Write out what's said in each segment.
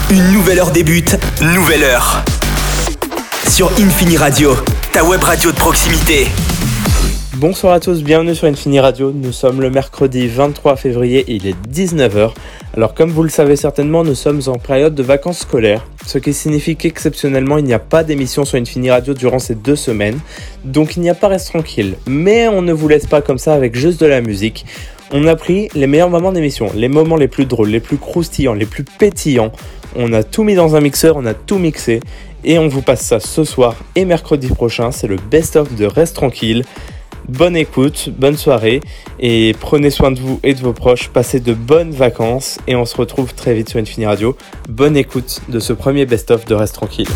Une nouvelle heure débute, nouvelle heure. Sur Infini Radio, ta web radio de proximité. Bonsoir à tous, bienvenue sur Infini Radio. Nous sommes le mercredi 23 février et il est 19h. Alors comme vous le savez certainement, nous sommes en période de vacances scolaires, ce qui signifie qu'exceptionnellement il n'y a pas d'émission sur Infini Radio durant ces 2 semaines. Donc il n'y a pas Reste Tranquille. Mais on ne vous laisse pas comme ça avec juste de la musique. On a pris les meilleurs moments d'émission, les moments les plus drôles, les plus croustillants, les plus pétillants. On a tout mis dans un mixeur, on a tout mixé. Et on vous passe ça ce soir et mercredi prochain. C'est le best-of de Reste Tranquille. Bonne écoute, bonne soirée et prenez soin de vous et de vos proches, passez de bonnes vacances et on se retrouve très vite sur Infini Radio. Bonne écoute de ce premier best-of de Reste Tranquille.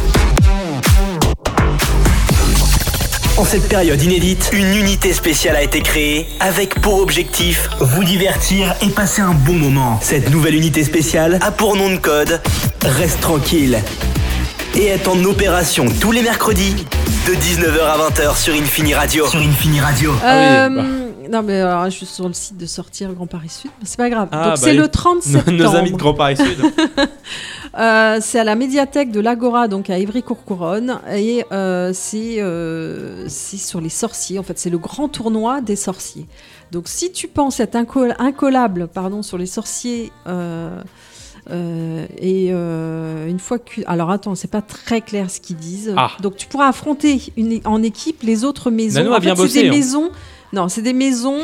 En cette période inédite, une unité spéciale a été créée avec pour objectif vous divertir et passer un bon moment. Cette nouvelle unité spéciale a pour nom de code Reste Tranquille et est en opération tous les mercredis de 19h à 20h sur Infini Radio. Non mais alors, je suis sur le site de Sortir Grand Paris Sud, mais c'est pas grave. Donc c'est oui. le 30 septembre. Nos amis de Grand Paris Sud. C'est à la médiathèque de l'Agora, donc à Ivry-Courcouronnes, et c'est sur les sorciers. En fait, c'est le grand tournoi des sorciers. Donc si tu penses être incollable, sur les sorciers. Une fois que... Alors attends, c'est pas très clair ce qu'ils disent. Donc tu pourras affronter en équipe les autres maisons. Nano a bien bossé. C'est des maisons... Non, c'est des maisons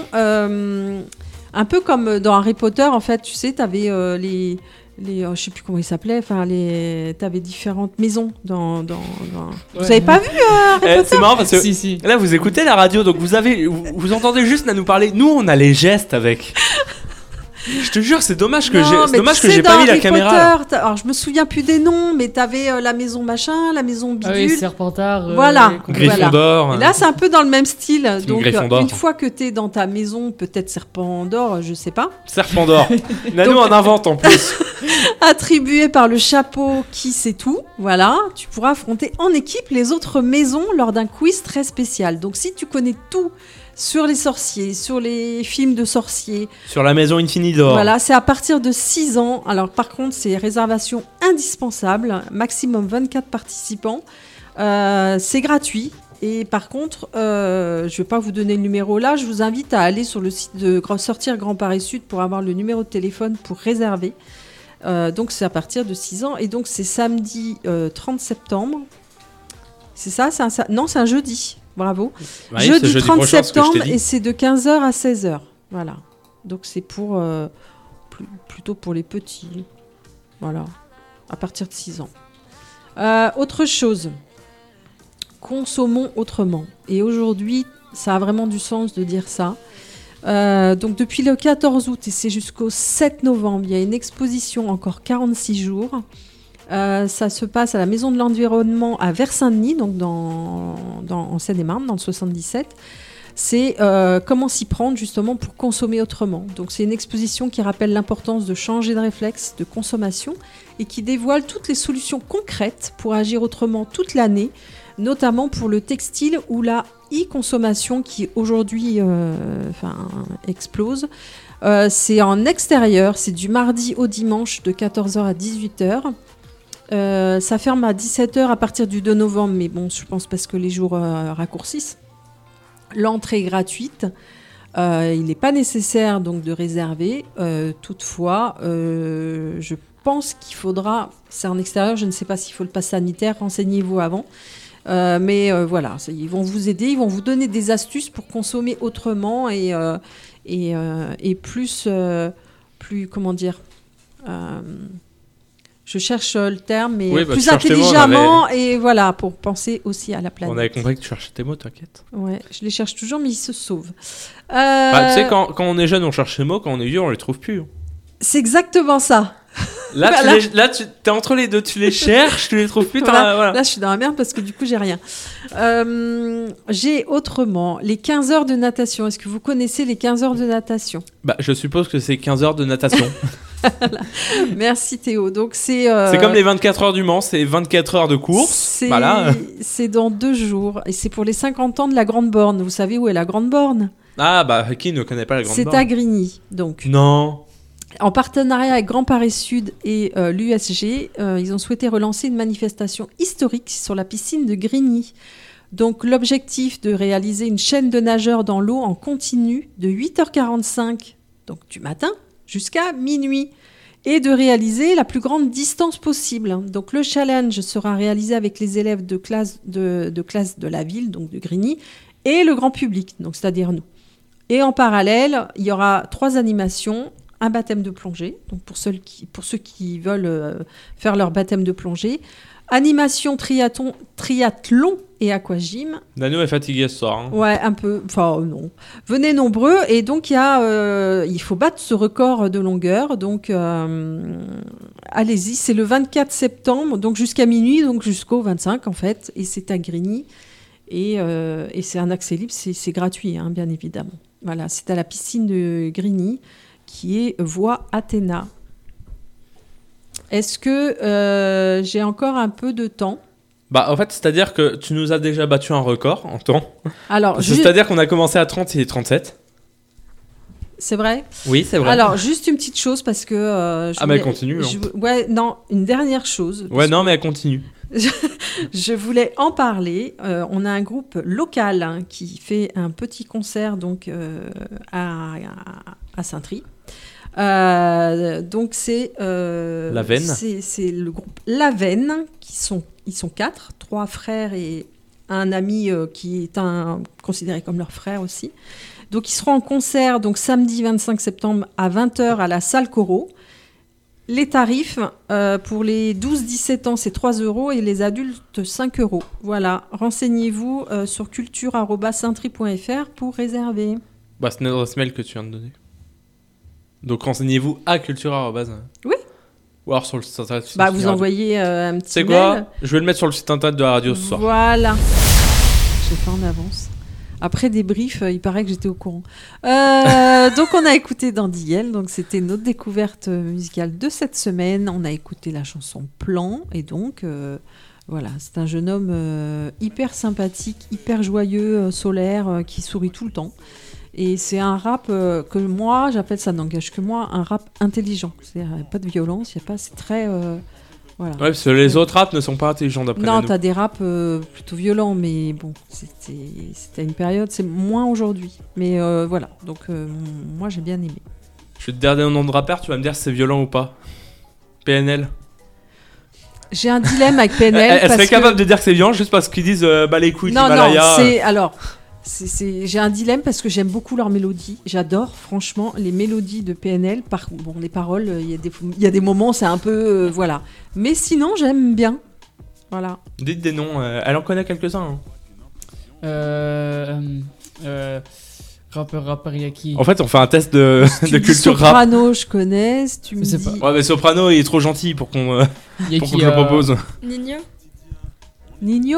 un peu comme dans Harry Potter. En fait, tu sais, t'avais les je sais plus comment ils s'appelaient. Enfin, t'avais différentes maisons dans... Vous avez pas vu Harry Potter? C'est marrant parce que si. là vous écoutez la radio, donc vous entendez juste Nanou parler. Nous on a les gestes avec. Je te jure, c'est dommage que j'ai pas mis la caméra. Alors, je me souviens plus des noms, mais t'avais la maison machin, la maison bidule. Ah oui, Serpentard. Voilà. Gryffondor. Et là, c'est un peu dans le même style. Donc, Gryffondor. une fois que t'es dans ta maison, peut-être Serpentard, je sais pas. Serpentard. Nanou en invente en plus. Attribué par le chapeau qui sait tout. Voilà. Tu pourras affronter en équipe les autres maisons lors d'un quiz très spécial. Donc, si tu connais tout sur les sorciers, sur les films de sorciers. Sur la maison Infini d'Or. Voilà, c'est à partir de 6 ans. Alors par contre, c'est réservation indispensable. Maximum 24 participants. C'est gratuit. Et par contre, je ne vais pas vous donner le numéro là. Je vous invite à aller sur le site de Sortir Grand Paris Sud pour avoir le numéro de téléphone pour réserver. Donc c'est à partir de 6 ans. Et donc c'est samedi 30 septembre. C'est ça, non, c'est un jeudi. Bravo. Oui, jeudi 30 septembre et c'est de 15h à 16h. Voilà. Donc c'est pour plutôt pour les petits. Voilà. À partir de 6 ans. Autre chose. Consommons autrement. Et aujourd'hui, ça a vraiment du sens de dire ça. Donc depuis le 14 août et c'est jusqu'au 7 novembre, il y a une exposition encore 46 jours. Ça se passe à la Maison de l'Environnement à Vers-Saint-Denis, donc en Seine-et-Marne, dans le 77. C'est comment s'y prendre justement pour consommer autrement. Donc c'est une exposition qui rappelle l'importance de changer de réflexe de consommation et qui dévoile toutes les solutions concrètes pour agir autrement toute l'année, notamment pour le textile ou la e-consommation qui aujourd'hui explose. C'est en extérieur, c'est du mardi au dimanche de 14h à 18h. Ça ferme à 17h à partir du 2 novembre, mais bon, je pense parce que les jours raccourcissent. L'entrée est gratuite. Il n'est pas nécessaire donc de réserver. Toutefois, je pense qu'il faudra... C'est en extérieur, je ne sais pas s'il faut le pass sanitaire. Renseignez-vous avant. Mais voilà, ils vont vous aider. Ils vont vous donner des astuces pour consommer autrement et plus... comment dire je cherche le terme, mais plus intelligemment et voilà, pour penser aussi à la planète. On avait compris que tu cherchais tes mots, t'inquiète. Ouais, je les cherche toujours, mais ils se sauvent. Tu sais, quand on est jeune, on cherche les mots, quand on est vieux, on les trouve plus. C'est exactement ça. Là, tu t'es entre les deux, tu les cherches, tu les trouves plus. Voilà. Là, je suis dans la merde parce que du coup, j'ai rien. J'ai autrement les 15 heures de natation. Est-ce que vous connaissez les 15 heures de natation ? Je suppose que c'est 15 heures de natation. Merci Théo. Donc c'est comme les 24 heures du Mans, c'est 24 heures de course. C'est dans 2 jours et c'est pour les 50 ans de la Grande Borne. Vous savez où est la Grande Borne ? Ah qui ne connaît pas la Grande Borne ? C'est à Grigny, donc. Non. En partenariat avec Grand Paris Sud et l'USG, ils ont souhaité relancer une manifestation historique sur la piscine de Grigny. Donc l'objectif de réaliser une chaîne de nageurs dans l'eau en continu de 8h45 donc du matin jusqu'à minuit et de réaliser la plus grande distance possible. Donc le challenge sera réalisé avec les élèves de classe de la ville, donc de Grigny, et le grand public, donc c'est-à-dire nous. Et en parallèle, il y aura 3 animations. Un baptême de plongée, donc pour ceux qui veulent faire leur baptême de plongée. Animation triathlon et aquagym. Nano est fatiguée ce soir. Hein. Ouais, un peu. Enfin, non. Venez nombreux. Et donc, il faut battre ce record de longueur. Donc, allez-y. C'est le 24 septembre, donc jusqu'à minuit, donc jusqu'au 25, en fait. Et c'est à Grigny. Et c'est un accès libre. C'est gratuit, hein, bien évidemment. Voilà, c'est à la piscine de Grigny, qui est voie Athéna. Est-ce que j'ai encore un peu de temps ? Bah, en fait, c'est-à-dire que tu nous as déjà battu un record en temps. Alors, c'est-à-dire qu'on a commencé à 30 et 37. C'est vrai ? Oui, c'est vrai. Alors, juste une petite chose parce que... mais elle continue. Ouais, non, une dernière chose. Ouais, non, mais elle continue. Je voulais en parler. On a un groupe local qui fait un petit concert donc, à Saint-Try. Donc c'est La Veine. C'est le groupe La Veine ils sont 4, 3 frères et un ami qui est considéré comme leur frère aussi. Donc ils seront en concert donc samedi 25 septembre à 20h à la salle Corot. Les tarifs pour les 12-17 ans c'est 3 € et les adultes 5 €. Voilà, renseignez-vous sur culture@saintry.fr pour réserver. Bah c'est une adresse mail que tu viens de donner. Donc renseignez-vous à cultura. Oui. Ou alors sur le site internet. Bah vous envoyez un petit c'est mail. C'est quoi ? Je vais le mettre sur le site internet de la radio ce soir. Voilà. J'ai fait en avance. Après débrief, il paraît que j'étais au courant. Donc on a écouté Dandiel, donc c'était notre découverte musicale de cette semaine. On a écouté la chanson Plan et donc voilà, c'est un jeune homme hyper sympathique, hyper joyeux, solaire, qui sourit tout le temps. Et c'est un rap que moi, j'appelle ça n'engage que moi, un rap intelligent. C'est-à-dire, il n'y a pas de violence, c'est très... voilà. Ouais, parce que les autres raps ne sont pas intelligents d'après nous. Non, t'as des raps plutôt violents, mais bon, c'était une période, c'est moins aujourd'hui. Mais voilà, donc moi j'ai bien aimé. Je vais te dire un nom de rappeur, tu vas me dire si c'est violent ou pas. PNL. J'ai un dilemme avec PNL. Elle serait capable de dire que c'est violent juste parce qu'ils disent bah les couilles, non, Himalaya. Non, c'est... Alors... j'ai un dilemme parce que j'aime beaucoup leurs mélodies. J'adore, franchement, les mélodies de PNL. Bon, les paroles, il y a des moments, c'est un peu... voilà. Mais sinon, j'aime bien. Voilà. Dites des noms. Elle en connaît quelques-uns. Rappeur, il y a qui ? En fait, on fait un test de culture rap. Soprano, je connais. Si tu me dis... Ouais, mais Soprano, il est trop gentil pour qu'on que je le propose. Nino ?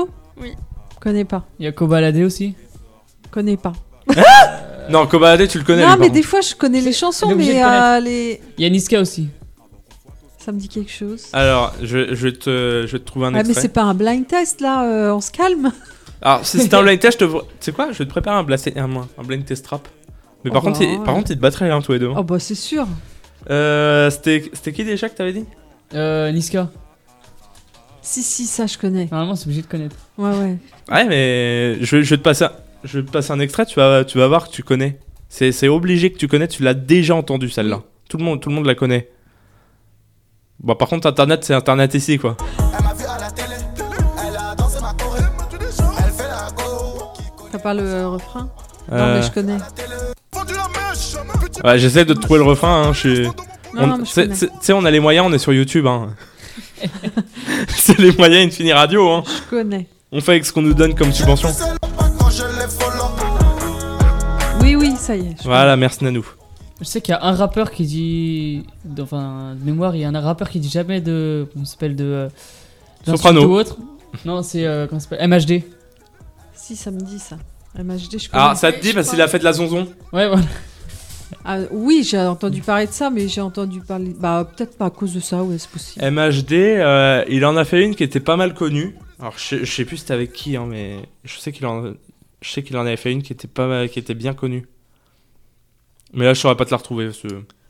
Oui. Connais pas. Il y a Kobalade aussi ? Connais pas. Non, Kobalade, tu le connais. Non, mais des fois, je connais les chansons, mais les... Il y a Niska aussi. Ça me dit quelque chose. Alors, je vais te trouver un extrait. Mais c'est pas un blind test, là, on se calme. Alors, si c'était un blind test, tu sais quoi ? Je vais te préparer un blind test rap. Mais par contre, ils te battraient tous les deux. Oh bah, c'est sûr. C'était qui déjà que t'avais dit ? Niska. Si, ça, je connais. Normalement, c'est obligé de connaître. Ouais. Ouais, mais je vais te passer un extrait, tu vas voir que tu connais. C'est obligé que tu connais, tu l'as déjà entendu celle-là. Tout le monde la connaît. Bon, par contre, Internet, c'est Internet ici, quoi. T'as pas le refrain ? Non, mais je connais. Ouais, j'essaie de trouver le refrain. Hein. Tu sais, on a les moyens, on est sur YouTube. Hein. C'est les moyens Infini Radio. Hein. Je connais. On fait avec ce qu'on nous donne comme subvention. Oui, ça y est. Voilà, merci Nanou. Je sais qu'il y a un rappeur qui dit... Enfin, de mémoire, il y a un rappeur qui dit jamais de... Comment ça s'appelle de... Soprano. Ou autre. Non, c'est... comment ça s'appelle ? MHD. Si, ça me dit ça. MHD, je connais. Ah, ça te dit parce qu'il a fait de la zonzon ? Ouais, voilà. Ah, oui, j'ai entendu parler de ça, mais j'ai entendu parler... Bah, peut-être pas à cause de ça, ouais, c'est possible. MHD, il en a fait une qui était pas mal connue. Alors, je sais plus c'était avec qui, hein, mais je sais qu'il en avait fait une qui était bien connue. Mais là, je saurais pas te la retrouver.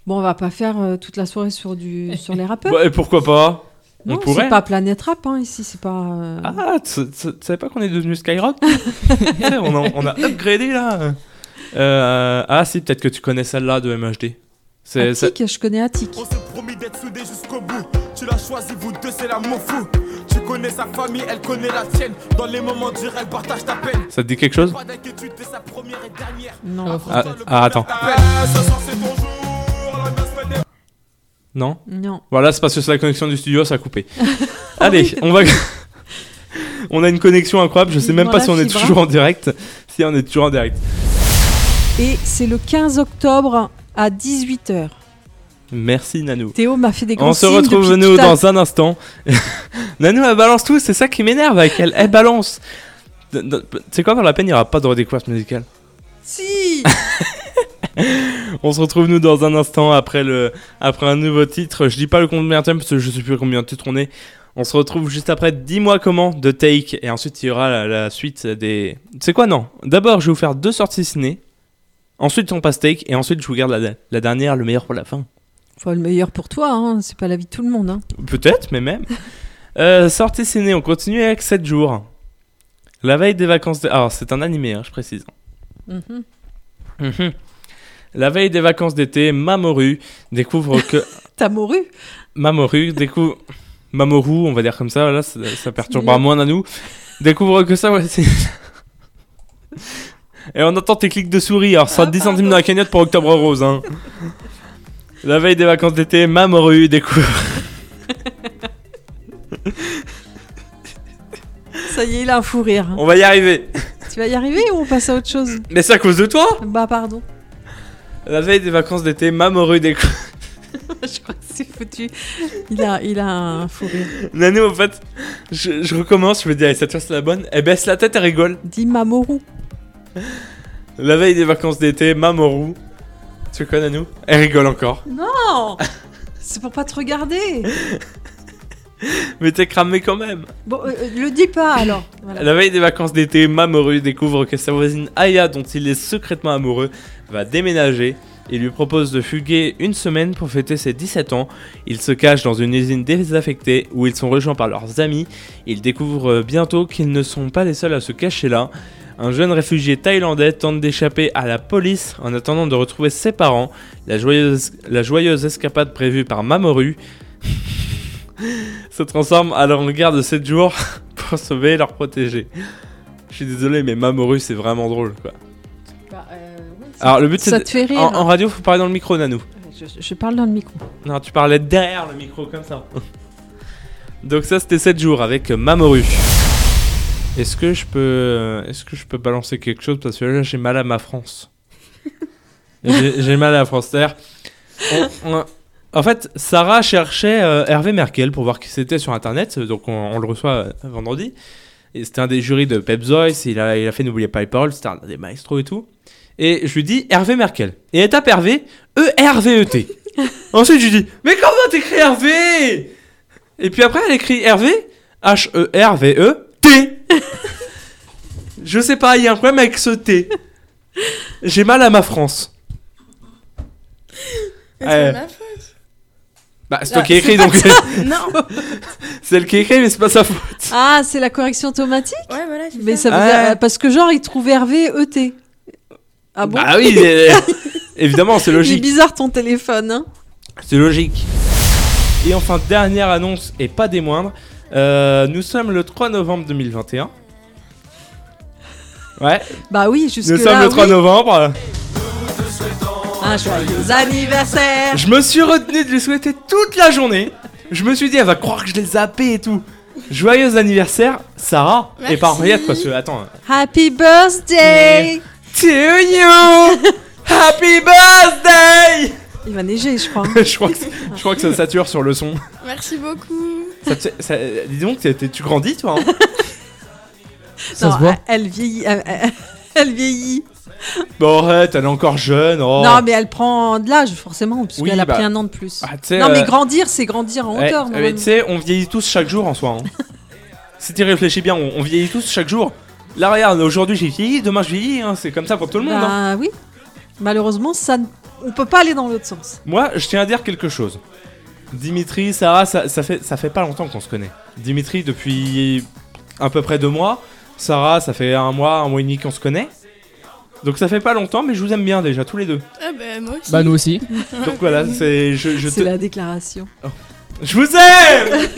Bon, on va pas faire toute la soirée sur les rappeurs. Bah, et pourquoi pas? Non, on pourrait. C'est pas Planète Rap, hein, ici, c'est pas... Ah, tu savais pas qu'on est devenu Skyrock? on a upgradé, là. Ah si, peut-être que tu connais celle-là de MHD. Attic, je connais Attic. On s'est promis d'être soudés jusqu'au bout. Tu l'as choisi, vous deux, c'est l'amour fou. Tu connais sa famille, elle connaît la tienne. Dans les moments durs, elle partage ta peine. Ça te dit quelque chose? Pas d'inquiétude, t'es sa première et dernière. Non. Attends. Ce soir, c'est ton jour. L'ambiance fait des... Non? Non. Voilà, c'est parce que c'est la connexion du studio, ça a coupé. Allez, on va... On a une connexion incroyable, je sais même pas si on est toujours en direct. Si, on est toujours en direct. Et c'est le 15 octobre à 18h. Merci Nanou. Théo m'a fait des grands On se signes retrouve nous dans un instant. Nanou, elle balance tout, c'est ça qui m'énerve avec elle. Elle balance. Tu sais quoi, par la peine, il n'y aura pas de redécouverte musicale. Si. On se retrouve nous dans un instant après un nouveau titre. Je dis pas le combien de temps parce que je sais plus combien de titres on est. On se retrouve juste après 10 comment de Take. Et ensuite il y aura la suite des... C'est quoi, non? D'abord je vais vous faire 2 sorties ciné. Ensuite on passe Take. Et ensuite je vous garde la dernière, le meilleur pour la fin. Enfin, le meilleur pour toi, hein. C'est pas la vie de tout le monde. Hein. Peut-être, mais même. Sortie ciné, on continue avec 7 jours. La veille des vacances... Alors c'est un animé, hein, je précise. La veille des vacances d'été, Mamoru découvre que... T'as mouru? Mamoru découvre... Mamoru, on va dire comme ça, là, ça perturbera moins Nanou. Découvre que ça, ouais, c'est... Et on entend tes clics de souris, alors ça sera 10 centimes dans la cagnotte pour Octobre Rose, hein. La veille des vacances d'été, Mamoru découvre... Ça y est, il a un fou rire. On va y arriver. Tu vas y arriver ou on passe à autre chose? Mais c'est à cause de toi. Bah pardon. La veille des vacances d'été, Mamoru découvre... Je crois que c'est foutu. Il a un fou rire. Nanou, en fait, je recommence, je me dis, allez, cette fois c'est la bonne. Elle baisse la tête, elle rigole. Dis Mamoru. La veille des vacances d'été, Mamoru. Tu connais Nanou? Elle rigole encore. Non. C'est pour pas te regarder. Mais t'es cramé quand même. Bon, le dis pas alors. Voilà. La veille des vacances d'été, Mamoru découvre que sa voisine Aya, dont il est secrètement amoureux, va déménager. Il lui propose de fuguer une semaine pour fêter ses 17 ans. Ils se cachent dans une usine désaffectée où ils sont rejoints par leurs amis. Ils découvrent bientôt qu'ils ne sont pas les seuls à se cacher là. Un jeune réfugié thaïlandais tente d'échapper à la police en attendant de retrouver ses parents. La joyeuse escapade prévue par Mamoru se transforme alors en guerre de 7 jours pour sauver et leur protéger. Je suis désolé, mais Mamoru c'est vraiment drôle quoi. Alors le but c'est ça te fait rire. En radio faut parler dans le micro, Nanou. Je parle dans le micro. Non, tu parlais derrière le micro comme ça. Donc ça c'était 7 jours avec Mamoru. Est-ce que je peux balancer quelque chose parce que là j'ai mal à ma France. j'ai mal à la France. C'est-à-dire, en fait, Sarah cherchait Hervé Merkel pour voir qui c'était sur internet, donc on le reçoit vendredi. Et c'était un des jurys de Pepzoice, il a fait N'oubliez pas les paroles, c'était un des maestros et tout. Et je lui dis Hervé Merkel. Et elle tape Hervé, E-R-V-E-T. Ensuite, je lui dis mais comment t'écris Hervé? Et puis après, elle écrit Hervé, H-E-R-V-E-T. Je sais pas, il y a un problème avec ce T. J'ai mal à ma France. C'est ma faute. Bah, c'est toi qui écris donc. Non. C'est elle qui écrit, mais c'est pas sa faute. Ah, c'est la correction automatique? Ouais, voilà, c'est mais ça. Ça veut dire, parce que genre, il trouve Hervé ET. Ah bon? Ah oui, évidemment, c'est logique. Il est bizarre ton téléphone, hein? C'est logique. Et enfin, dernière annonce, et pas des moindres. Nous sommes le 3 novembre 2021. Ouais. Bah oui, jusque là. Nous sommes le 3 novembre. Un joyeux anniversaire. Je me suis retenu de lui souhaiter toute la journée. Je me suis dit, elle va croire que je l'ai zappé et tout. Joyeux anniversaire, Sarah. Merci. Et par Henriette, parce que, attends. Happy birthday To you. Happy birthday. Il va neiger, je crois. je crois que ça sature sur le son. Merci beaucoup. Dis donc, tu grandis, toi, hein. Ça Non, se voit. elle vieillit. Elle vieillit. Bon, arrête, elle est encore jeune. Oh. Non, mais elle prend de l'âge, forcément, puisqu'elle Oui, a bah, pris un an de plus. Ah, Non, mais grandir, c'est grandir en hauteur. tu sais, on vieillit tous chaque jour en soi. Hein. Si tu réfléchis bien, on vieillit tous chaque jour. Là, regarde, aujourd'hui j'ai vieilli, demain je vieillis. Hein. C'est comme ça pour tout le monde. Bah Hein. oui. Malheureusement, ça ne on peut pas aller dans l'autre sens. Moi, je tiens à dire quelque chose. Dimitri, Sarah, ça fait pas longtemps qu'on se connaît. Dimitri, depuis à peu près 2 mois. Sarah, ça fait 1 mois et demi qu'on se connaît. Donc ça fait pas longtemps, mais je vous aime bien déjà, tous les deux. Ah bah moi aussi. Bah nous aussi. Donc voilà, c'est... C'est la déclaration. Je vous aime.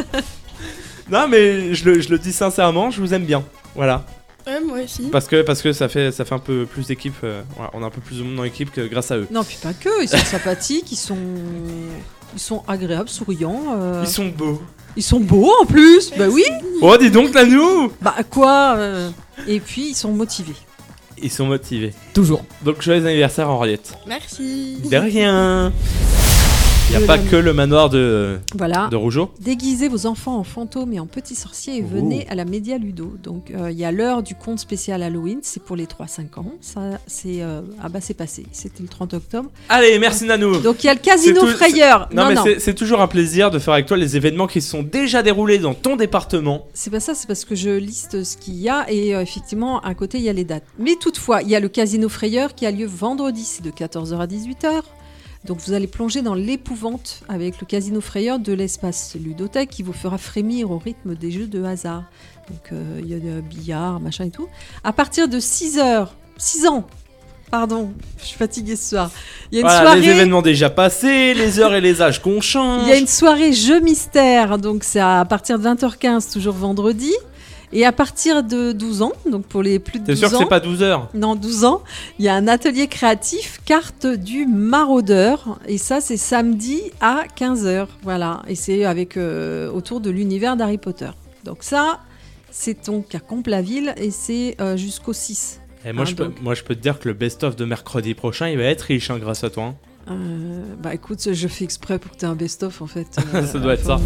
Non, mais je le dis sincèrement, je vous aime bien. Voilà. Ouais, moi aussi. Parce que ça fait un peu plus d'équipe. Voilà, on a un peu plus de monde dans l'équipe que grâce à eux. Non, puis pas que, ils sont sympathiques, ils sont agréables, souriants. Ils sont beaux. Ils sont beaux en plus, bah oui. Oh, dis donc, Nanou. Bah quoi Et puis ils sont motivés. Ils sont motivés. Toujours. Donc joyeux anniversaire Henriette. Merci. De rien. Il n'y a pas que le manoir de Rougeau. Déguisez vos enfants en fantômes et en petits sorciers et venez à la Média Ludo. Donc il y a l'heure du conte spécial Halloween, c'est pour les 3-5 ans. Ça, c'est c'est passé, c'était le 30 octobre. Allez, merci Nanou. Donc il y a le Casino Frayeur. Non. C'est toujours un plaisir de faire avec toi les événements qui se sont déjà déroulés dans ton département. C'est pas ça, c'est parce que je liste ce qu'il y a et effectivement à côté il y a les dates. Mais toutefois, il y a le Casino Frayeur qui a lieu vendredi, c'est de 14h à 18h. Donc vous allez plonger dans l'épouvante avec le Casino Frayeur de l'espace ludothèque qui vous fera frémir au rythme des jeux de hasard. Donc il y a des billards, machin et tout. À partir de 6 ans, pardon, je suis fatiguée ce soir. Il y a une soirée... Les événements déjà passés, les heures et les âges qu'on change. Il y a une soirée jeu mystère, donc c'est à partir de 20h15, toujours vendredi. Et à partir de 12 ans, donc pour les plus de 12 ans... T'es sûr que c'est pas 12 heures ? Non, 12 ans, il y a un atelier créatif carte du maraudeur. Et ça, c'est samedi à 15h. Voilà. Et c'est avec autour de l'univers d'Harry Potter. Donc ça, c'est donc à Comple-la-Ville et c'est jusqu'au 6. Et moi, je peux te dire que le best-of de mercredi prochain, il va être riche grâce à toi. Bah écoute, je fais exprès pour que tu aies un best-of en fait. Ça doit être ça.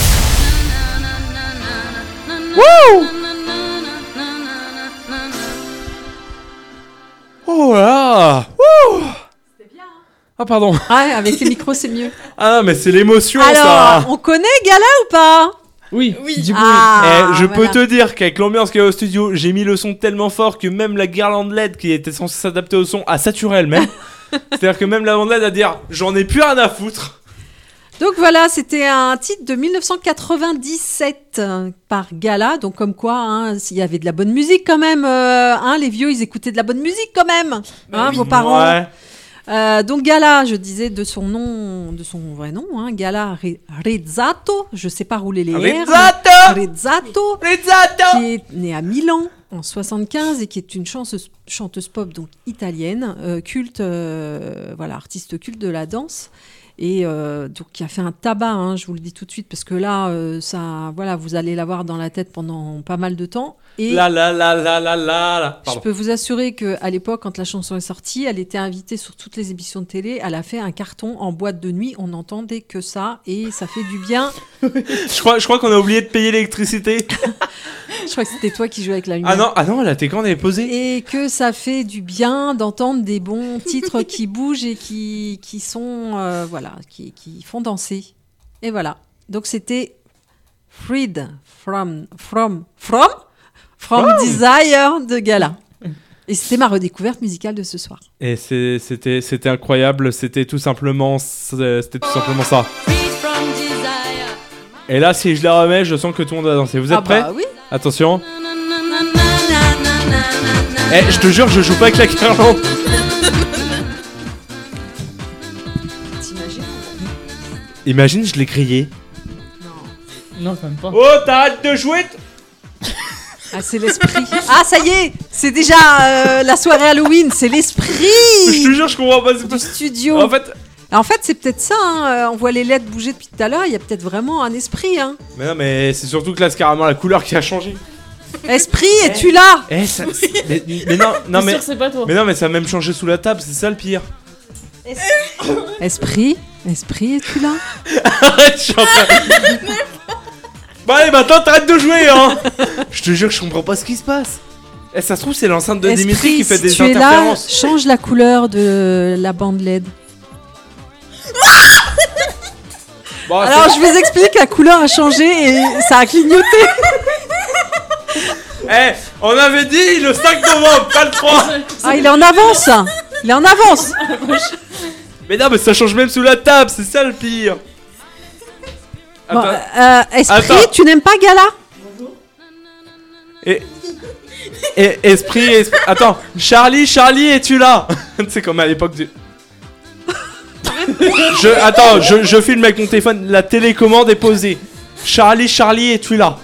Wouh! Oh là! Wouh! C'était bien. Ah pardon. Ah, avec les micros c'est mieux. Ah mais c'est l'émotion. Alors, ça. On connaît Gala ou pas? Oui. Du coup, je peux te dire qu'avec l'ambiance qu'il y a au studio, j'ai mis le son tellement fort que même la guirlande LED qui était censée s'adapter au son a saturé elle-même. C'est-à-dire que même la bande LED a dit j'en ai plus rien à foutre. Donc voilà, c'était un titre de 1997 par Gala, donc comme quoi, il y avait de la bonne musique quand même, les vieux ils écoutaient de la bonne musique quand même, vos parents. Ouais. Donc Gala, je disais de son vrai nom, Gala Rezzato, je sais pas rouler les R. Rezzato, qui est née à Milan en 75 et qui est une chanteuse pop donc italienne, culte, artiste culte de la danse. Et donc qui a fait un tabac, je vous le dis tout de suite, parce que là, vous allez l'avoir dans la tête pendant pas mal de temps. Et je peux vous assurer qu'à l'époque, quand la chanson est sortie, elle était invitée sur toutes les émissions de télé. Elle a fait un carton en boîte de nuit. On n'entendait que ça et ça fait du bien. je crois qu'on a oublié de payer l'électricité. Je crois que c'était toi qui jouais avec la lumière. Ah non, la télécommande est posée. Et que ça fait du bien d'entendre des bons titres qui bougent et qui sont qui font danser. Et voilà. Donc c'était Freed from Desire de Gala. Et c'était ma redécouverte musicale de ce soir. Et c'était incroyable, c'était tout simplement ça. Et là, si je la remets, je sens que tout le monde va danser. Vous êtes prêts ? Oui. Attention. Je te jure, je joue pas avec la guirlande. Imagine, je l'ai crié. Non, quand même pas. Oh, t'arrêtes de jouer. Ah, c'est l'esprit. Ah, ça y est, c'est déjà la soirée Halloween, c'est l'esprit. Je te jure, je comprends pas. Du studio. En fait, c'est peut-être ça. On voit les LED bouger depuis tout à l'heure. Il y a peut-être vraiment un esprit. Mais non, mais c'est surtout que là, c'est carrément la couleur qui a changé. Esprit, es-tu là? Mais non, mais sûr, c'est pas toi. Mais non, mais ça a même changé sous la table. C'est ça le pire. Esprit, es-tu là? Arrête, je suis en train. Bon allez, maintenant t'arrêtes de jouer, Je te jure que je comprends pas ce qui se passe. Ça se trouve, c'est l'enceinte de Dimitri qui fait des interférences. Tu es là, change la couleur de la bande LED. Bon, alors je vous explique, la couleur a changé et ça a clignoté. On avait dit le 5 novembre, pas le 3. Ah, il est en avance. Il est en avance. Mais non, mais ça change même sous la table, c'est ça le pire. Bon, Attends. Esprit, Attends. tu n'aimes pas Gala? Et esprit. Attends, Charlie, es-tu là? C'est comme à l'époque du. Attends, je filme avec mon téléphone, la télécommande est posée. Charlie, es-tu là?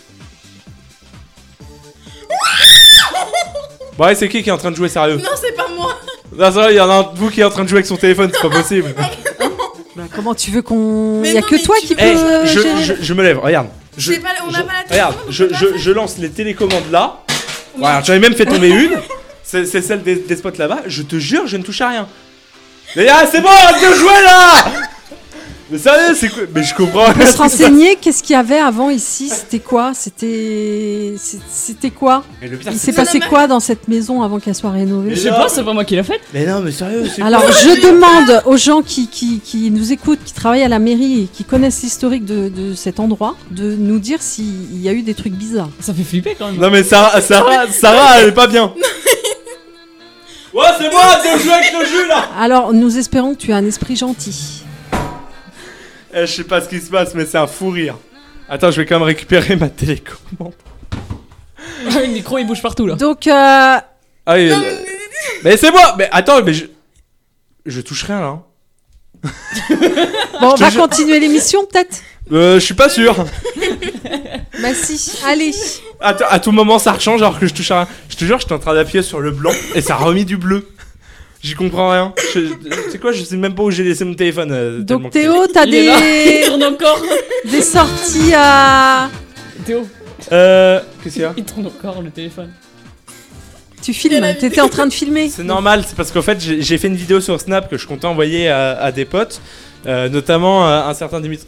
Bon, ouais, c'est qui est en train de jouer sérieux? Non, c'est pas moi. Non, c'est vrai, il y en a un de vous qui est en train de jouer avec son téléphone, c'est pas possible. Bah, comment tu veux qu'on... Mais Il y a non, que mais toi tu- qui peux... Eh, gérer. je me lève, regarde. On n'a pas la Regarde, télécommande, je lance les télécommandes là. Voilà, j'en ai même fait tomber une. C'est celle des spots là-bas. Je te jure, je ne touche à rien. Mais c'est bon, arrête de jouer là. Mais sérieux, c'est quoi? Mais je comprends. On peut se renseigner, qu'est-ce qu'il y avait avant ici? C'était quoi? C'était quoi? Mais le pire, Il c'est- s'est passé quoi dans cette maison avant qu'elle soit rénovée? Je sais pas, c'est pas moi qui l'ai faite. Mais non, mais sérieux, c'est Alors, quoi? je demande aux gens qui nous écoutent, qui travaillent à la mairie et qui connaissent l'historique de cet endroit, de nous dire s'il y a eu des trucs bizarres. Ça fait flipper quand même. Non, mais Sarah, elle est pas bien. Ouais, c'est bon, arrête de jouer avec le jus là. Alors, nous espérons que tu as un esprit gentil. Je sais pas ce qui se passe, mais c'est un fou rire. Attends, je vais quand même récupérer ma télécommande. Le micro il bouge partout là. Donc, Ah oui, mais c'est moi. Mais attends, mais je touche rien là. Hein. bon, on Je te va jure- continuer l'émission peut-être? Je suis pas sûr. Bah si, allez. À tout moment ça rechange alors que je touche à rien. Je te jure, j'étais en train d'appuyer sur le blanc et ça a remis du bleu. J'y comprends rien. C'est quoi? Je sais même pas où j'ai laissé mon téléphone. tellement Donc que c'est- Théo, t'as Il est là, il des... tourne encore. des sorties à... Théo, Qu'est-ce qu'il y a? il tourne encore le téléphone. Tu filmes, t'étais en train de filmer. C'est normal, c'est parce qu'en fait j'ai fait une vidéo sur Snap que je comptais envoyer à des potes, notamment un certain Dimitri.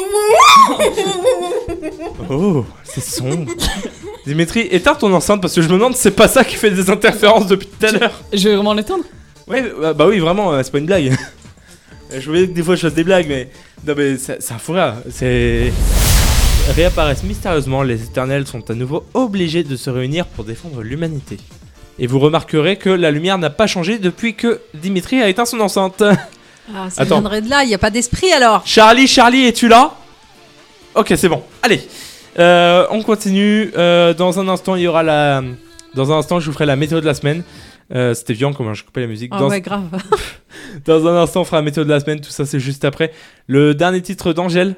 Oh, c'est sombre. Dimitri, éteins ton enceinte parce que je me demande si c'est pas ça qui fait des interférences depuis tout à l'heure. Je vais vraiment l'éteindre. Ouais, bah oui, vraiment, c'est pas une blague. Je voulais que des fois je fasse des blagues, mais non, mais c'est un fou rire. C'est. Réapparaissent mystérieusement, les éternels sont à nouveau obligés de se réunir pour défendre l'humanité. Et vous remarquerez que la lumière n'a pas changé depuis que Dimitri a éteint son enceinte. Ah, ça Attends. viendrait de là, il n'y a pas d'esprit alors. Charlie, es-tu là? Ok, c'est bon. Allez, on continue. Dans un instant, il y aura la. Dans un instant, je vous ferai la météo de la semaine. C'était violent comment je coupais la musique. Ah ouais, grave. Dans un instant, on fera la météo de la semaine. Tout ça, c'est juste après. Le dernier titre d'Angèle.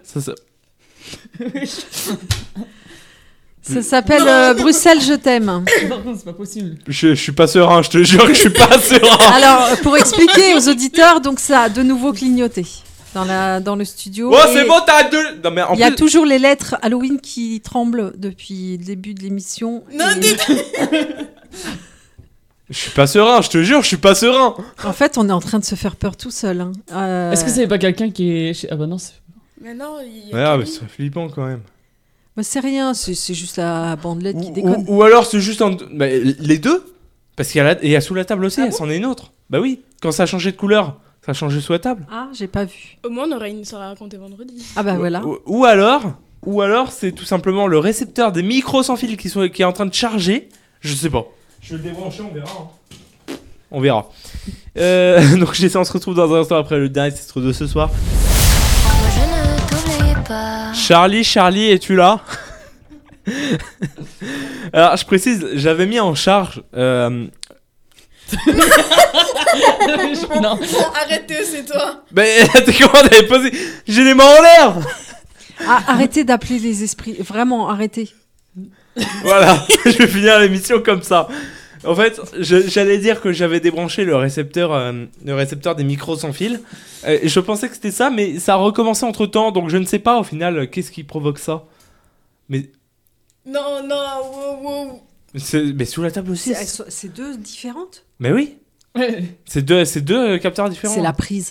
Ça s'appelle Bruxelles, je t'aime. Par contre, c'est pas possible. Je suis pas serein, je te jure que je suis pas serein. Alors, pour expliquer aux auditeurs, donc ça a de nouveau clignoté dans le studio. Oh, Et c'est bon, t'arrêtes de. Non, mais en il y a plus. toujours les lettres Halloween qui tremblent depuis le début de l'émission. Non, Et Je suis pas serein, je te jure, je suis pas serein. en fait, on est en train de se faire peur tout seul. Hein. Est-ce que c'est pas quelqu'un qui est. Ah bah non, c'est. Mais non, il y Ouais, a mais c'est flippant quand même. Bah, c'est rien, c'est juste la bandelette qui déconne. Ou alors c'est juste bah, les deux. Parce qu'il y a sous la table aussi, Ah elle s'en est une autre. Bah oui, quand ça a changé de couleur, ça a changé sous la table. Ah, j'ai pas vu. Au moins, on aurait une histoire à raconter vendredi. Ah bah voilà. Ou alors c'est tout simplement le récepteur des micros sans fil qui est en train de charger. Je sais pas. Je vais le débrancher, on verra. Hein. On verra. Donc on se retrouve dans un instant après le dernier titre de ce soir. Moi je ne t'oublie pas. Charlie, es-tu là? Alors je précise, j'avais mis en charge. Non. Arrêtez, c'est toi. Mais t'es comment t'avais posé? J'ai les mains en l'air. Ah, arrêtez d'appeler les esprits. Vraiment, arrêtez. Voilà, je vais finir l'émission comme ça. En fait, j'allais dire que j'avais débranché le récepteur des micros sans fil. Et je pensais que c'était ça, mais ça a recommencé entre temps, donc je ne sais pas au final qu'est-ce qui provoque ça. Mais Non, wow. mais sous la table aussi. C'est deux différentes? Mais oui, Ouais. c'est deux capteurs différents. C'est la prise.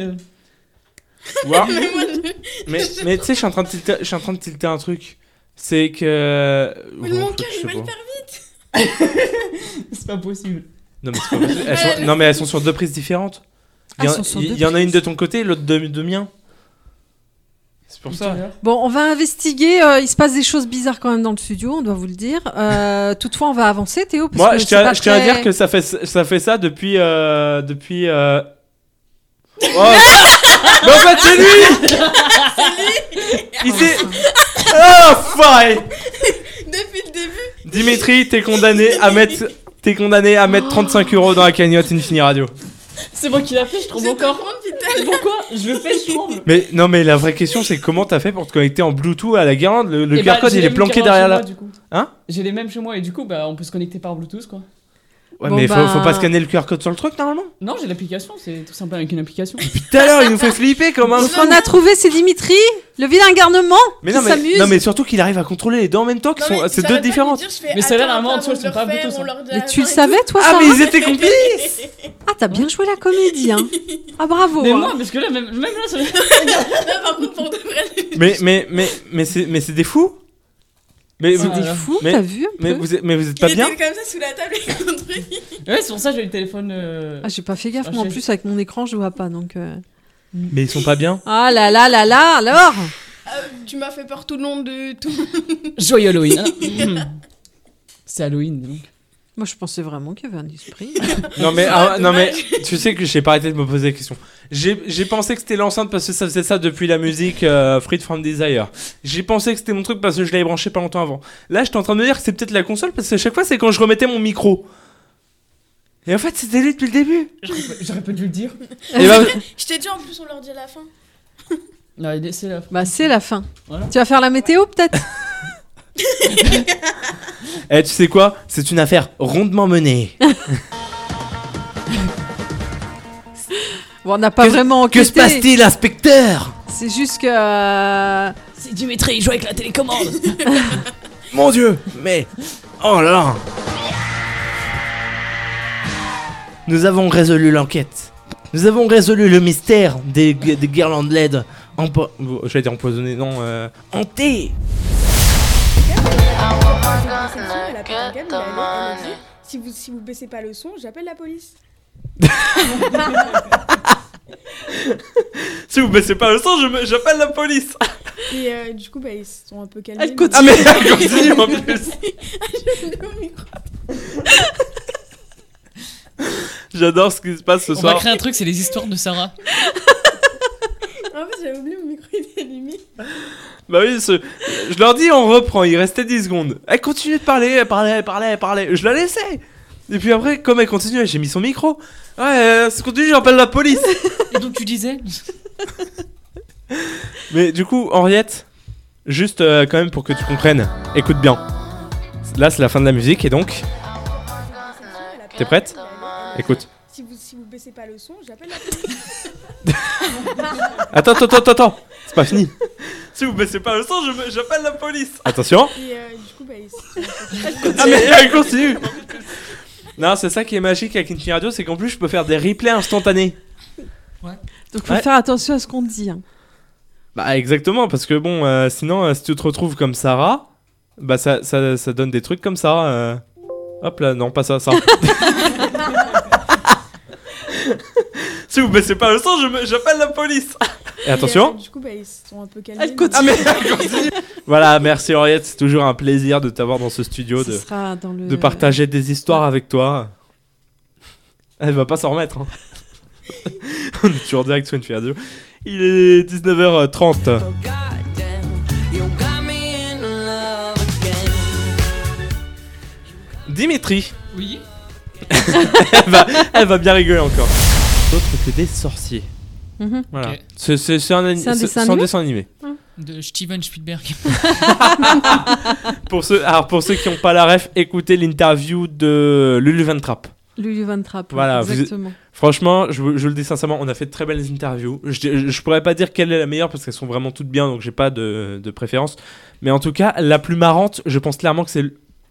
Wow. Mais tu sais, je suis en train de tilter un truc. C'est que. Mais Bon, mon je cœur, sais il va pas. hyper vite. C'est pas possible. Non, mais c'est pas possible. Non, mais elles sont sur deux prises différentes. Ah, elles sont sur deux Il y en a une prises. de ton côté et l'autre de mien. C'est pour ça. Bon, on va investiguer. Il se passe des choses bizarres quand même dans le studio, on doit vous le dire. Toutefois, on va avancer, Théo. Parce Moi, que je c'est tiens pas à très- dire que ça fait ça depuis. Oh. Mais en fait, c'est lui. Il s'est. Oh, foiré. Depuis le début. Dimitri, t'es condamné à mettre 35 € dans la cagnotte Infini Radio. C'est moi qui l'a fait, je tremble encore. Pourquoi je le fais, je tremble. Mais non, mais la vraie question, c'est comment t'as fait pour te connecter en Bluetooth à la guirlande? Le Et QR code, j'ai il les est mêmes planqué chez derrière moi, là. du coup. Hein? J'ai les mêmes chez moi et du coup, on peut se connecter par Bluetooth, quoi. Ouais, Bon, mais bah- faut pas scanner le QR code sur le truc normalement. Non, j'ai l'application, c'est tout simplement avec une application. Tout à l'heure, il nous fait flipper comme un. Donc, on a trouvé, c'est Dimitri, le vilain garnement, Mais qui non, s'amuse. mais surtout qu'il arrive à contrôler les deux en même temps, qui sont, c'est deux différentes. Mais ça a l'air vraiment, tu vois, ils sont pas Bluetooth, hein. Mais tu le savais, toi, Ah, Sarah mais ils étaient complices. Ah, t'as bien joué la comédie, hein. Ah, bravo. Mais hein. moi, parce que là, même là, ça. Non, par contre, pour de vrai. Mais c'est des fous. Mais C'est vous, des fous, mais- t'as vu un mais peu vous êtes pas Il bien? était comme ça sous la table avec un truc. Ouais, c'est pour ça que j'ai le téléphone. Ah, j'ai pas fait gaffe, Ah, moi en je- plus avec mon écran je vois pas donc. Mais ils sont pas bien. Ah là là là là alors. Tu m'as fait peur tout le long de tout. Joyeux Halloween, hein. C'est Halloween, donc. Moi je pensais vraiment qu'il y avait un esprit. Non mais Ah, non mais dommage. tu sais que j'ai pas arrêté de me poser la question. J'ai pensé que c'était l'enceinte parce que ça faisait ça depuis la musique Freed from Desire. J'ai pensé que c'était mon truc parce que je l'avais branché pas longtemps avant. Là j'étais en train de me dire que c'est peut-être la console parce que à chaque fois c'est quand je remettais mon micro. Et en fait c'était lui depuis le début. J'aurais pas dû le dire. Et bah, Je t'ai dit en plus, on leur dit à la fin. Non, c'est la. Bah c'est la fin. Voilà. Tu vas faire la météo peut-être. tu sais quoi? C'est une affaire rondement menée. Bon on n'a pas vraiment enquêté. Que se passe-t-il, inspecteur? C'est juste que. C'est Dimitri, il joue avec la télécommande. Mon Dieu, mais oh là là. Nous avons résolu l'enquête. Nous avons résolu le mystère des guirlandes LED. J'allais dire empoisonnées, non, hantées. Elle a pété un câble, elle a dit, si vous baissez pas le son, j'appelle la police. Si vous baissez pas le son, j'appelle la police. Et du coup, ils se sont un peu calmés. Elle continue. Ah mais elle continue en plus. Au micro. J'adore ce qui se passe ce On va soir. créer un truc, c'est les histoires de Sarah. En fait, j'avais oublié, mon micro était allumé. Bah oui, je leur dis on reprend, il restait 10 secondes. Elle continue de parler, elle parlait. Je la laissais. Et puis après, comme elle continue, j'ai mis son micro. Ouais, ça continue, j'appelle la police. Et donc tu disais. Mais du coup, Henriette, juste quand même pour que tu comprennes, écoute bien. Là, c'est la fin de la musique et donc. T'es prête? Écoute. Si vous baissez pas le son, j'appelle la police. Attends. C'est pas fini. Si vous baissez pas le son, j'appelle la police. Attention. Et du coup, ils se sont Ah mais elle continue. Non, c'est ça qui est magique avec Infini Radio, c'est qu'en plus je peux faire des replays instantanés. Donc faut Ouais. faire attention à ce qu'on dit. Hein. Bah exactement, parce que bon, sinon si tu te retrouves comme Sarah, bah ça donne des trucs comme ça. Hop là, non pas ça. Si vous baissez pas le son, j'appelle la police. Et attention. du coup, ils se sont un peu calmés. Elle continue. Ah mais elle continue. Voilà, merci Henriette, c'est toujours un plaisir de t'avoir dans ce studio, Ce sera dans le... de partager des histoires avec toi. Elle va pas s'en remettre. Hein. On est toujours direct sur une fille radio. Il est 19h30. Dimitri, Oui. elle va bien rigoler encore. D'autres que des sorciers. Mhm. Voilà. Ok. C'est un C'est un dessin animé animé. De Steven Spielberg. Pour ceux qui n'ont pas la ref, écoutez l'interview de Lulu Van Trapp. Lulu Van Trapp. Voilà, exactement. Franchement, je le dis sincèrement, on a fait de très belles interviews. Je pourrais pas dire quelle est la meilleure parce qu'elles sont vraiment toutes bien, donc j'ai pas de préférence. Mais en tout cas, la plus marrante, je pense clairement que c'est.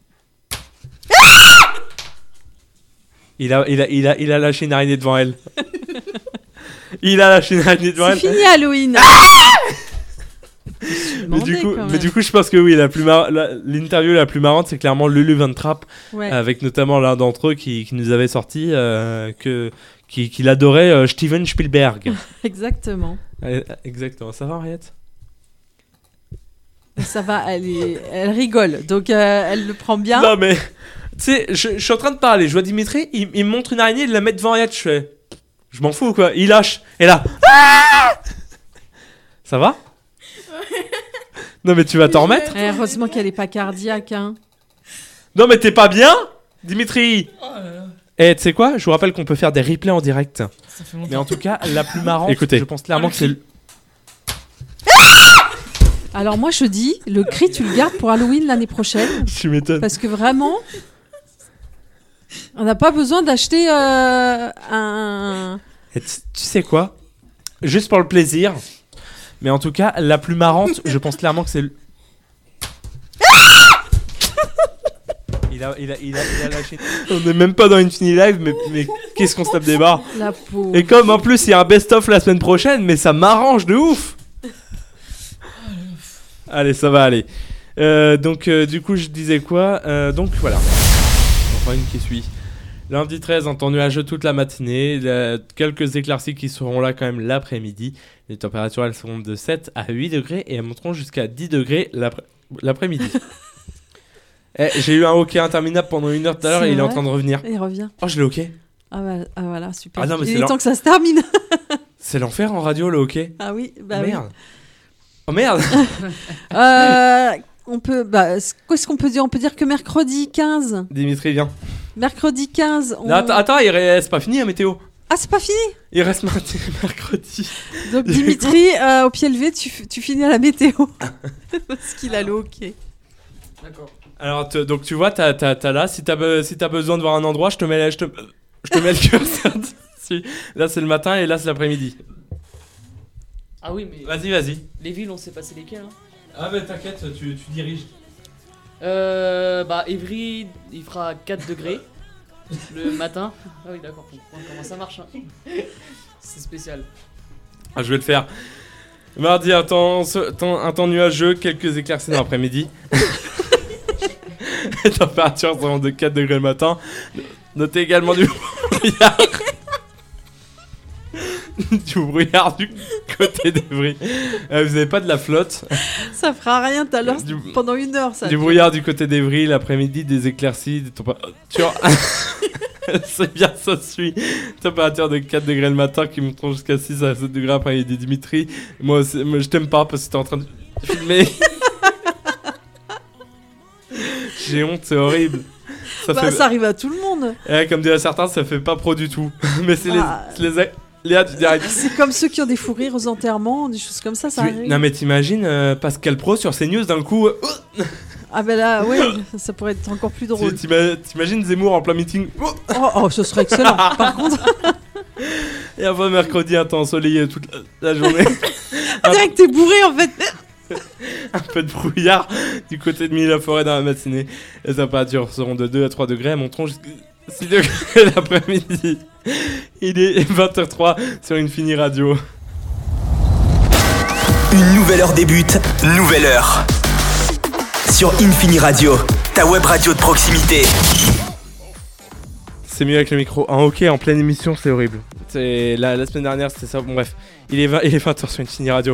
Il a lâché une araignée devant elle. Il a lâché une araignée devant C'est elle. fini Halloween. Mais du coup, je pense que oui, l'interview la plus marrante, c'est clairement Lulu Van Trapp, Ouais. avec notamment l'un d'entre eux qui nous avait sorti qu'il adorait Steven Spielberg. Exactement. Exactement. Ça va, Henriette? ça va, elle rigole, donc elle le prend bien. Non mais, tu sais, je suis en train de parler, je vois Dimitri, il me montre une araignée, il la met devant Riyad, je fais, je m'en fous quoi, il lâche, et là, ça va? Non mais tu vas t'en remettre? Heureusement qu'elle est pas cardiaque, hein. Non mais t'es pas bien, Dimitri? Eh, tu sais quoi? Je vous rappelle qu'on peut faire des replays en direct. Ça fait longtemps. Mais en tout cas, la plus marrante, écoutez, je pense clairement que c'est... Alors moi je dis, le cri tu le gardes pour Halloween l'année prochaine. Tu m'étonnes. Parce que vraiment, on n'a pas besoin d'acheter un... Et tu sais quoi? Juste pour le plaisir. Mais en tout cas, la plus marrante, je pense clairement que c'est... Il a lâché. On n'est même pas dans Infini Live, mais qu'est-ce qu'on se tape des barres. La pauvre. Et comme en plus il y a un best-of la semaine prochaine, mais ça m'arrange de ouf. Allez, ça va aller. Donc du coup je disais quoi? Donc voilà. Enfin une qui suit. Lundi 13, en temps nuageux toute la matinée. Quelques éclaircies qui seront là quand même l'après-midi. Les températures elles seront de 7 à 8 degrés et elles monteront jusqu'à 10 degrés l'après-midi. J'ai eu un hockey interminable pendant 1 heure tout à l'heure et il est en train de revenir. Il revient. Oh, je l'ai hockey. Ah voilà, super. Ah non, mais il est temps que ça se termine. C'est l'enfer en radio le hockey. Ah oui, bah merde. oui. Oh merde. On peut, qu'est-ce qu'on peut dire? On peut dire que mercredi 15. Dimitri, viens. Mercredi 15. Non, attends, c'est pas fini la météo. Ah, c'est pas fini? Il reste mercredi. Donc Dimitri, au pied levé, tu finis à la météo. Parce qu'il a le hockey. D'accord. Alors, donc tu vois, t'as là, si t'as besoin de voir un endroit, je te mets le curseur dessus. Là, c'est le matin et là, c'est l'après-midi. Ah oui, mais... Vas-y. Les villes, on sait pas c'est lesquelles, hein. Ah bah t'inquiète, tu diriges. Évry, il fera 4 degrés le matin. Ah oui, d'accord, comment ça marche, hein. C'est spécial. Ah, je vais le faire. Mardi, un temps nuageux, quelques éclaircies dans l'après-midi. Les températures seront de 4 degrés le matin. Notez également du brouillard. Du brouillard du côté d'Evry. Vous avez pas de la flotte? Ça fera rien tout à l'heure, pendant 1 heure ça. Du brouillard du côté d'Evry, l'après-midi, des éclaircies, des températures... C'est bien, ça suit. Température de 4 degrés le matin qui monteront jusqu'à 6 à 7 degrés après-midi. Dimitri, moi je t'aime pas parce que t'es en train de filmer. J'ai honte, c'est horrible. Ça arrive à tout le monde. Comme dirait certains, ça fait pas pro du tout. Mais c'est Léa, tu dirais... C'est comme ceux qui ont des fous rires aux enterrements, des choses comme ça arrive. Non mais t'imagines Pascal Pro sur CNews d'un coup... Ah ben là, oui, ça pourrait être encore plus drôle. T'imagines Zemmour en plein meeting? Oh, ce serait excellent. Par contre... Et enfin mercredi, un temps ensoleillé toute la journée. On dirait que t'es bourré en fait. Un peu de brouillard du côté de Mille-la-Forêt dans la matinée. Les températures seront de 2 à 3 degrés, monteront jusqu'à 6 degrés l'après-midi. Il est 20h03 sur Infini Radio. Une nouvelle heure débute, nouvelle heure. Sur Infini Radio, ta web radio de proximité. C'est mieux avec le micro. En hockey, en pleine émission, c'est horrible. C'est la semaine dernière, c'était ça. Bon bref, il est 20h sur Infini Radio.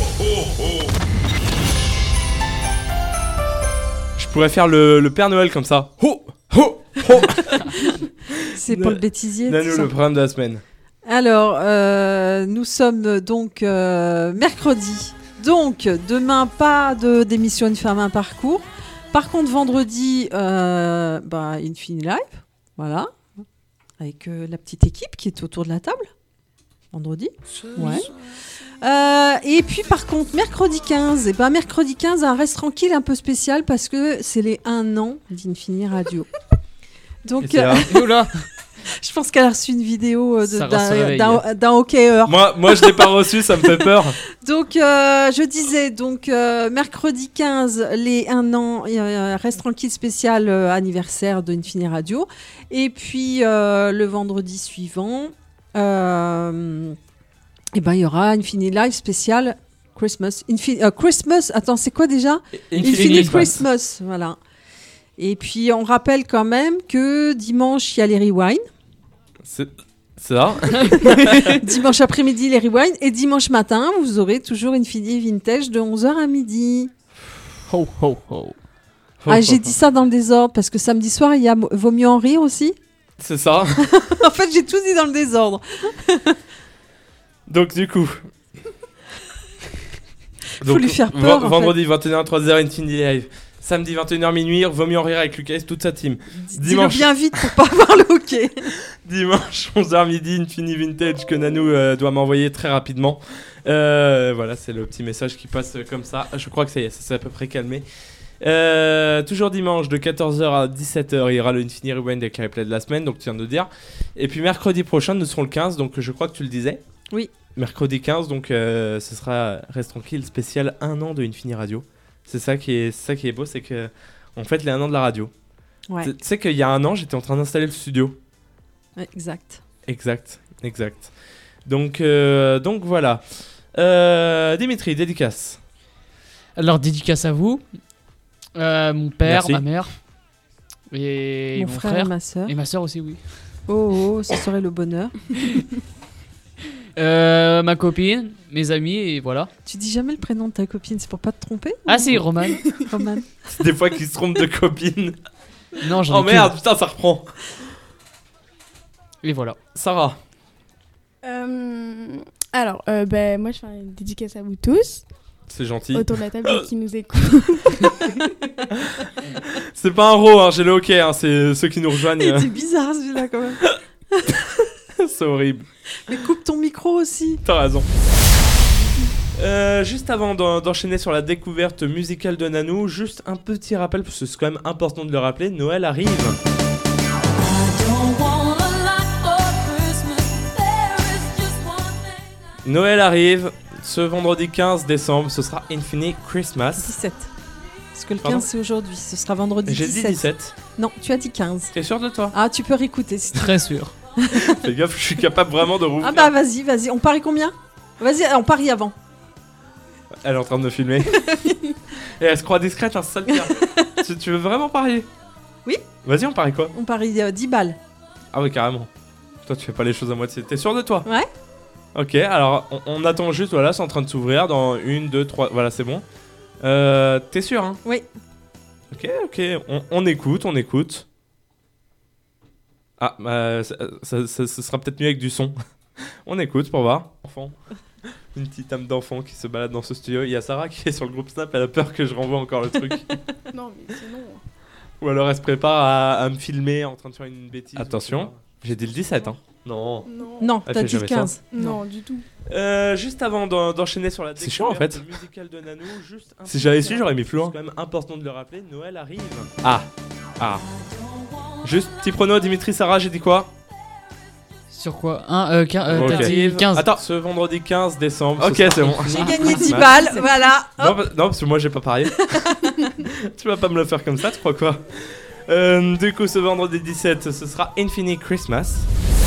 Je pourrais faire le Père Noël comme ça. Ho, ho, ho. C'est pour le bêtisier. Donne-nous le programme de la semaine. Alors, nous sommes donc mercredi. Donc, demain, pas d'émission Une femme, un parcours. Par contre, vendredi, Infini Live. Voilà. Avec la petite équipe qui est autour de la table. Vendredi. Ouais. Et puis, par contre, mercredi 15. Mercredi 15, un reste tranquille un peu spécial parce que c'est les 1 an d'Infini Radio. Donc, je pense qu'elle a reçu une vidéo d'un hockeyeur. Moi, je l'ai pas reçu, ça me fait peur. Donc, je disais, mercredi 15, les 1 an, reste tranquille spécial anniversaire de Infini Radio. Et puis, le vendredi suivant, il y aura Infini Live spécial Christmas. Christmas, attends, c'est quoi déjà? Infini Christmas, voilà. Et puis, on rappelle quand même que dimanche, il y a les Rewind. C'est ça. Dimanche après-midi, les Rewind. Et dimanche matin, vous aurez toujours Infini Vintage de 11h à midi. Ho, ho, ho. Ah, j'ai dit ça dans le désordre parce que samedi soir, il y a Vaut mieux en rire aussi. C'est ça. En fait, j'ai tout dit dans le désordre. Donc, du coup. Faut lui faire peur. Vendredi 21h03 Infinity Live. Samedi 21h minuit, Vaut mieux en rire avec Lucas et toute sa team. Dis-le bien vite pour pas avoir le hockey. Dimanche 11h midi, Infini Vintage que Nanou doit m'envoyer très rapidement. Voilà, c'est le petit message qui passe comme ça. Je crois que ça y est, ça s'est à peu près calmé. Toujours dimanche de 14h à 17h, il y aura le Infini Rewind avec les replays de la semaine, donc tu viens de dire. Et puis mercredi prochain, nous serons le 15, donc je crois que tu le disais. Oui. Mercredi 15, donc ce sera Reste tranquille, spécial 1 an de Infini Radio. C'est ça qui est beau, c'est que on fête les 1 an de la radio. Ouais. Tu sais qu'il y a 1 an, j'étais en train d'installer le studio. Ouais, exact. Donc voilà. Dimitri, dédicace. Alors, dédicace à vous, mon père, Merci. ma mère, et Mon frère et ma sœur. Et ma sœur aussi, oui. Oh, ce serait le bonheur. Ma copine, mes amis, et voilà. Tu dis jamais le prénom de ta copine, c'est pour pas te tromper? Ah si, Roman. Roman. C'est des fois qu'ils se trompent de copine. Non, j'en ai Oh merde, putain, ça reprend. Et voilà. Sarah. Alors, moi je fais une dédicace à vous tous. C'est gentil. Autour de la table qui nous écoutent. C'est pas un ro, hein, j'ai le hockey, hein, c'est ceux qui nous rejoignent. Il était bizarre celui-là quand même. C'est horrible. Mais coupe ton micro aussi. T'as raison. Juste avant d'enchaîner sur la découverte musicale de Nanou, juste un petit rappel, parce que c'est quand même important de le rappeler, Noël arrive. Noël arrive, ce vendredi 15 décembre, ce sera Infinite Christmas. 17. Parce que le 15 Pardon, c'est aujourd'hui, ce sera vendredi 17. J'ai dit 17. Non, tu as dit 15. T'es sûr de toi? Ah, tu peux réécouter si tu veux. Très sûr. Fais gaffe, je suis capable vraiment de rouvrir. Ah bah vas-y, on parie combien? Vas-y, on parie avant. Elle est en train de me filmer. Et elle se croit discrète, un sale pire. Tu veux vraiment parier? Oui. Vas-y, on parie quoi? On parie 10 balles. Ah oui, carrément. Toi, tu fais pas les choses à moitié. T'es sûr de toi? Ouais. Ok, alors on attend juste, voilà, c'est en train de s'ouvrir dans 1, 2, 3, voilà, c'est bon. T'es sûr, hein? Oui. Ok, on écoute. Ah, ça sera peut-être mieux avec du son. On écoute pour voir. Enfant. Une petite âme d'enfant qui se balade dans ce studio. Il y a Sarah qui est sur le groupe Snap, elle a peur que je renvoie encore le truc. Non, mais sinon. Ou alors elle se prépare à me filmer en train de faire une bêtise. Attention, j'ai dit le 17, hein. Non. Non, Elle t'as fait dit le jamais 15. Non, du tout. Juste avant d'enchaîner sur la C'est chiant, en fait. découverte musicale de Nanou, juste un Si petit j'avais su, rappel, j'aurais mis plus loin. C'est quand même important de le rappeler, Noël arrive. Ah. Juste petit prono, Dimitri, Sarah, j'ai dit quoi? Sur quoi? T'as dit 15. Attends, ce vendredi 15 décembre. Ok, c'est bon. J'ai gagné 10 balles, voilà. Non, parce que moi j'ai pas parié. Tu vas pas me le faire comme ça, tu crois quoi? Du coup, ce vendredi 17, ce sera Infinite Christmas.